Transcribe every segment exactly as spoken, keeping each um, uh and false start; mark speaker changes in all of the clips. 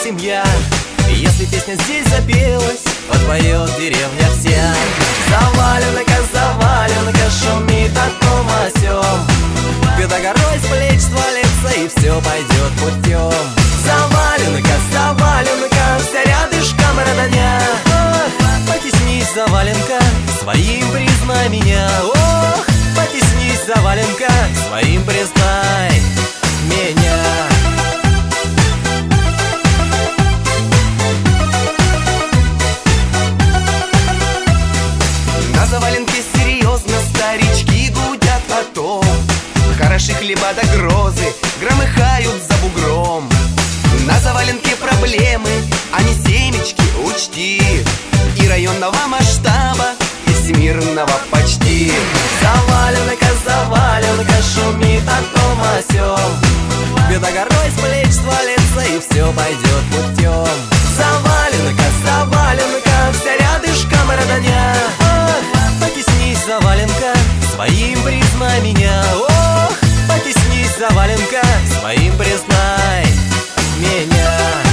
Speaker 1: семья. Если песня здесь запелась, подпоет деревня вся. Заваленка, заваленка, шумит о том о сём. Беда горой с плеч свалится, и все пойдет путем. Заваленка, заваленка, вся рядышком родня. Ох, потеснись, заваленка, своим признай меня. Ох, потеснись, заваленка, своим признай меня. На заваленке серьезно старички гудят о том. Хороши хлеба до грозы громыхают за бугром. На заваленке проблемы, а не семечки, учти. И районного масштаба, и всемирного почти. Заваленка, заваленка, шумит о том о сём. Беда горой с плеч свалится, и все пойдет путем. Заваленка, заваленка, вся рядышком родня. Ох, потеснись, заваленка, своим признай меня. Ох, потеснись, заваленка, своим признай меня.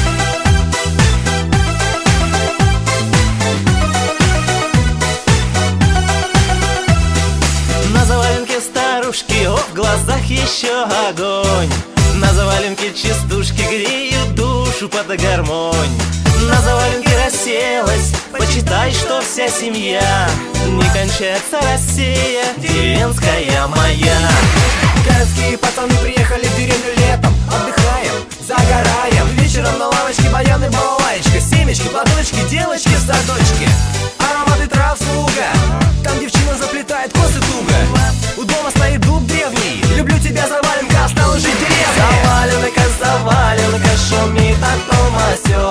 Speaker 1: На заваленке старушки, о, в глазах еще огонь. На заваленке частушки греют душу под гармонь. На заваленке расселась, почитай, что вся семья. Не кончается Россия, деревенская моя. Городские пацаны приехали в деревню летом. Отдыхаем, загораем. Вечером на лавочке баяны, балалаечка. Семечки, платочки, девочки в садочке. Ароматы трав с луга. Там девчина заплетает косы туго. У дома стоит дуб древний. Люблю тебя, заваленка, осталось жить в деревне. Заваленка, заваленка, шумит о том о сём.